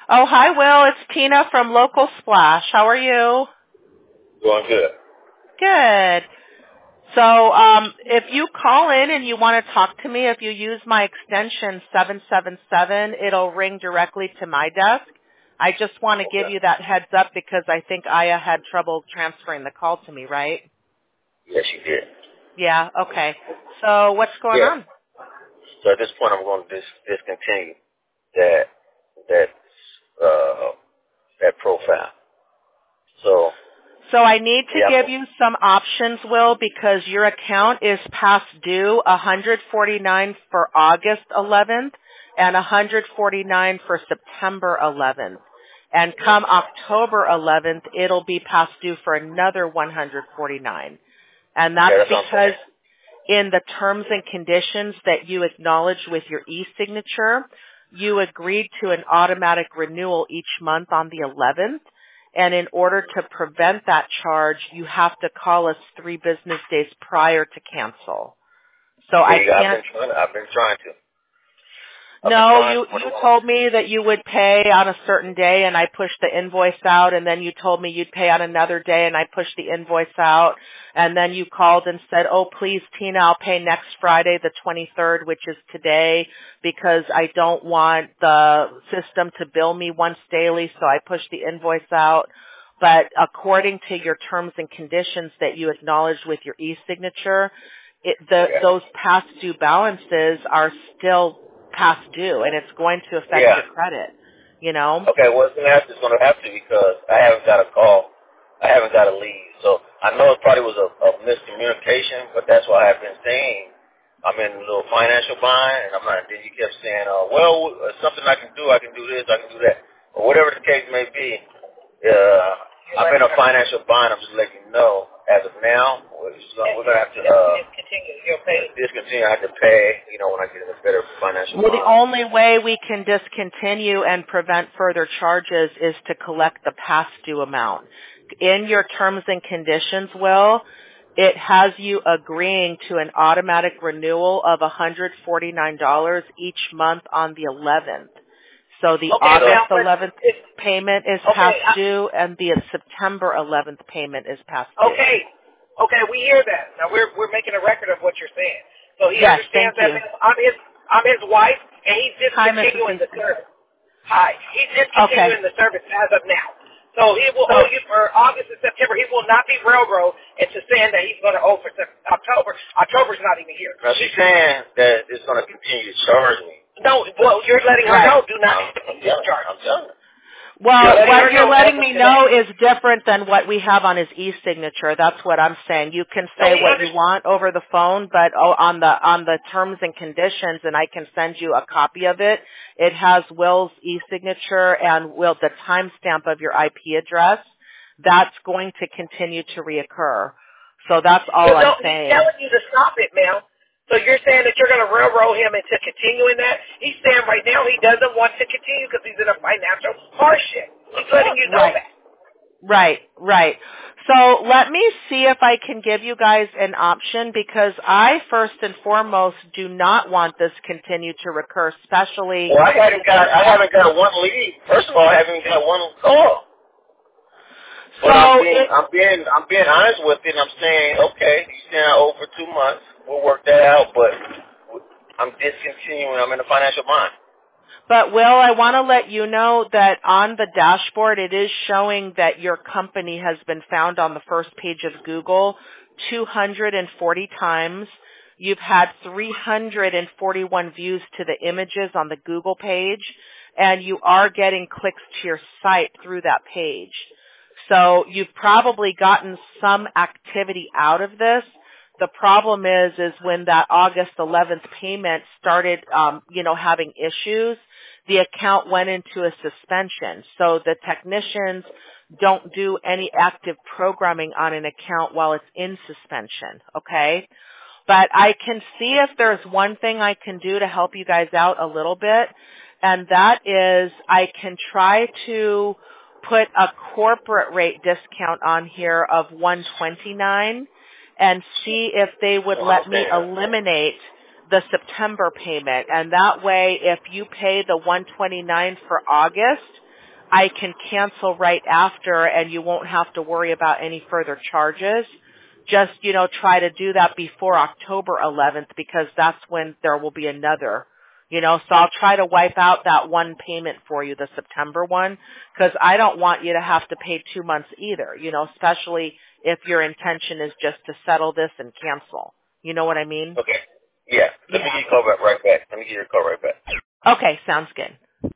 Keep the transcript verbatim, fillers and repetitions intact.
Oh, hi, Will. It's Tina from Local Splash. How are you? Doing good. Good. So um, if you call in and you want to talk to me, if you use my extension seven seven seven, it'll ring directly to my desk. I just want to Okay. give you that heads up because I think Aya had trouble transferring the call to me, right? Yes, you did. Yeah, okay. So what's going Yeah. on? So at this point, I'm going to dis- discontinue that that uh, that profile. So So I need to yeah, give you some options, Will, because your account is past due one hundred forty-nine for August eleventh and one hundred forty-nine for September eleventh. And come October eleventh, it'll be past due for another one hundred forty-nine. And yeah, that's that's what I'm because saying. in the terms and conditions that you acknowledge with your e-signature, you agreed to an automatic renewal each month on the eleventh. And in order to prevent that charge, you have to call us three business days prior to cancel. So I Yeah, I've can't. been trying. I've been trying to. I've been No, trying you, for you the longest. told me that you would pay on a certain day and I pushed the invoice out, and then you told me you'd pay on another day and I pushed the invoice out, and then you called and said, oh, please, Tina, I'll pay next Friday the twenty-third, which is today, because I don't want the system to bill me once daily, so I pushed the invoice out. But according to your terms and conditions that you acknowledged with your e-signature, it, the, Yeah. those past due balances are still past due, and it's going to affect Yeah. your credit, you know? Okay. Well, it's gonna have to. It's gonna have to because I haven't got a call. I haven't got a lead. So I know it probably was a, a miscommunication, but that's why I've been saying I'm in a little financial bind, and I'm not. Then you kept saying, uh, well, uh, something I can do. I can do this. I can do that. Or whatever the case may be. Uh, I'm in a financial bind. I'm just letting you know. As of now, we're, just gonna, we're gonna have to uh, discontinue. You'll pay. Discontinue. I have to pay. You know, when I get in a better financial Well, the bind. only way we can discontinue and prevent further charges is to collect the past due amount. In your terms and conditions, Will, it has you agreeing to an automatic renewal of one hundred forty-nine dollars each month on the eleventh. So the Okay, August now, eleventh payment is okay, past I, due, and the September eleventh payment is past due. okay, okay. We hear that. Now we're we're making a record of what you're saying. So he Yes, thank understands that. you. I'm his I'm his wife, and he's Hi, Missus discontinuing the Easton. service. Hi, he's Okay. discontinuing the service as of now. So he will So owe you for August and September. He will not be railroad into saying that he's going to owe for Sep- October. October's not even here. Now she's saying that it's going to continue to charge me. No, well, you're letting her right. know. Do not discharge. I'm telling her. You're Well, letting her what you're know as letting of me today. know is different than what we have on his e-signature. That's what I'm saying. You can No, say we what you understand. want over the phone, but oh, on the on the terms and conditions, and I can send you a copy of it. It has Will's e-signature and Will the timestamp of your I P address. That's going to continue to reoccur. So that's all But I'm no, he's saying. telling you to stop it, ma'am. So you're saying that you're going to railroad him into continuing that? He's saying right now he doesn't want to continue because he's in a financial hardship. He's letting you know Right. that. Right, right. So let me see if I can give you guys an option, because I first and foremost do not want this continue to recur, especially. Well, I haven't got I haven't got one lead. First of all, I haven't got one call. But I'm So being it, I'm being I'm being honest with it. And I'm saying, okay, you saying I owe for two months. We'll work that out. But I'm discontinuing. I'm in a financial bind. but Will, I want to let you know that on the dashboard it is showing that your company has been found on the first page of Google two hundred forty times. You've had three hundred forty-one views to the images on the Google page, and you are getting clicks to your site through that page. So you've probably gotten some activity out of this. The problem is, is when that August eleventh payment started, um, you know, having issues, the account went into a suspension. So the technicians don't do any active programming on an account while it's in suspension, okay? But I can see if there's one thing I can do to help you guys out a little bit, and that is I can try to put a corporate rate discount on here of one twenty-nine and see if they would let me eliminate the September payment. And that way, if you pay the one twenty-nine for August, I can cancel right after and you won't have to worry about any further charges. Just, you know, try to do that before October eleventh because that's when there will be another. You know, so I'll try to wipe out that one payment for you, the September one, because I don't want you to have to pay two months either, you know, especially if your intention is just to settle this and cancel. You know what I mean? Okay. Yeah. Let Yeah. me get your call back right back. Let me get your call right back. Okay, sounds good.